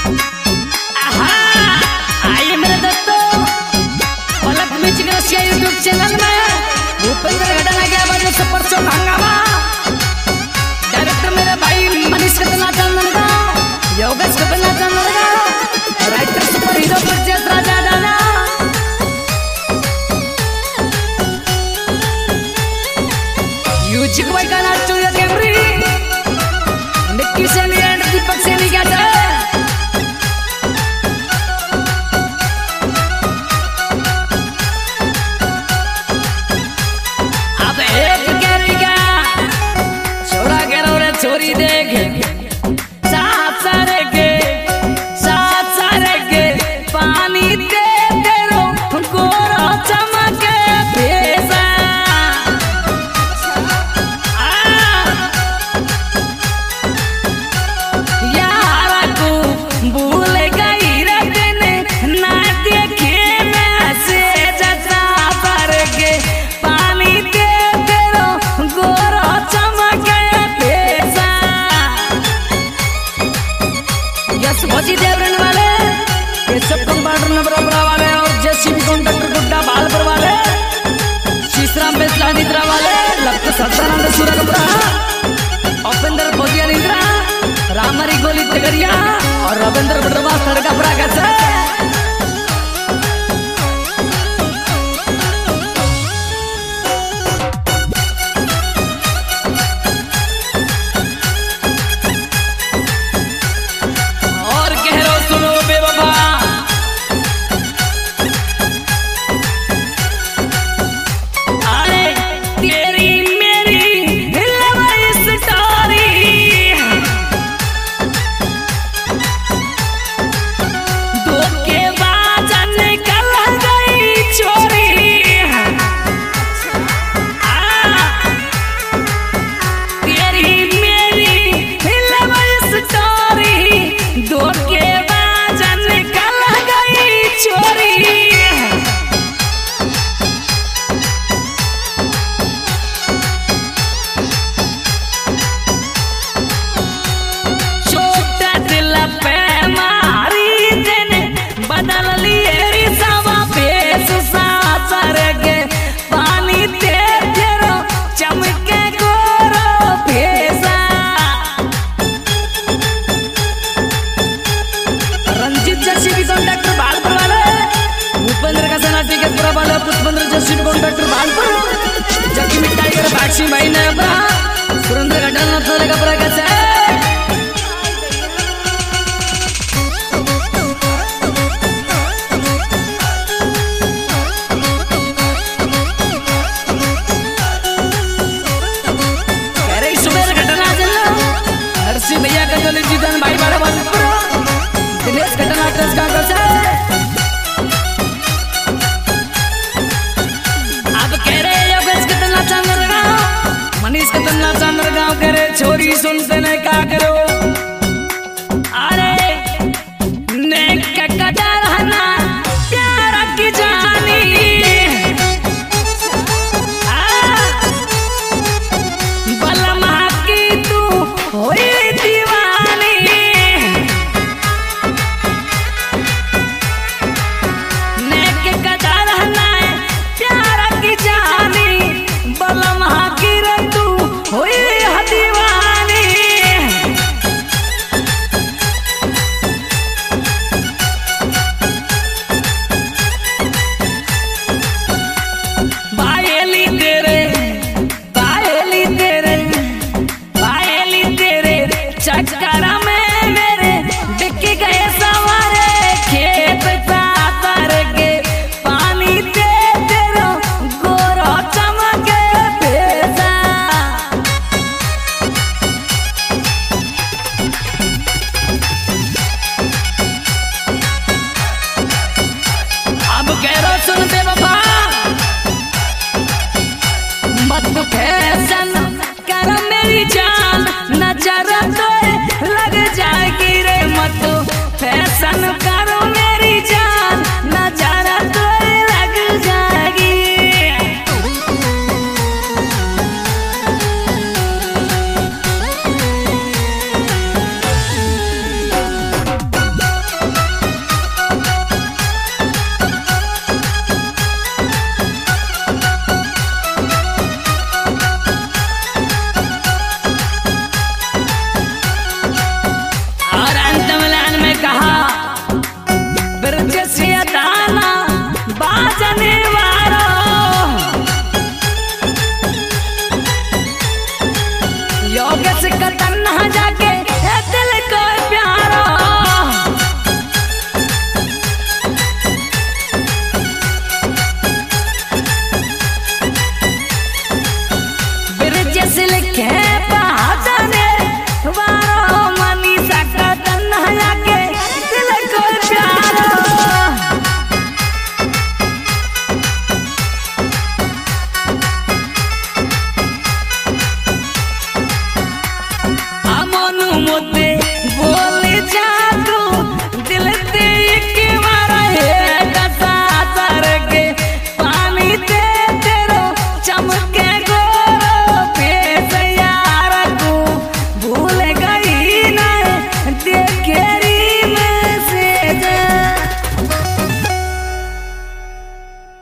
YouTube channel में भूपेंद्र घटा लगे बजे सुपर शो हंगामा। डायरेक्टर मेरे भाई मनीष कतना चंदनगा, योगेश कतना चंदनगा, राइटर सुपर हीरो परचेस राजा दाना। म्यूजिक बाय गाना स्टूडियो कैमरी, निक्की सैनी एंड दीपक सैनी क्या था। छोरी देख साथ सारे के पानी दे तेरो गोरा चमके भेसा। यारा को भूल गई रखने ना देखे मैं से जता पर के पानी दे तेरो गोरा चमके भोजी देवरन वाले, केशव कंपाउंडर नबरा वाले और जेसीबी कॉन्ट्रैक्टर गुड्डा बालपुर वाले, शीशराम बेसला निद्रा वाले, लक्त सत्यानंद सूरकपुरा, उपेंद्र भोजिया निद्रा, रामरी गोली तगरिया और रविंद्र बड्रवा सरकापुरा का। पुष्पेंद्र जशीन कॉन्ट्रैक्टर बालपुर, जकी मिठाई कर बाक्षी भाई ने अपना सुरेंद्र घटा न थोड़े कपड़ा कैसे। करे सुबह घटना चलो हर्षी भैया का चले जीतन भाई बड़ा बालपुर, दिनेश घटना ट्रस्ट का कैसे। मनीष कतना चंद्र गाँव करे छोरी सुनते ने का जाने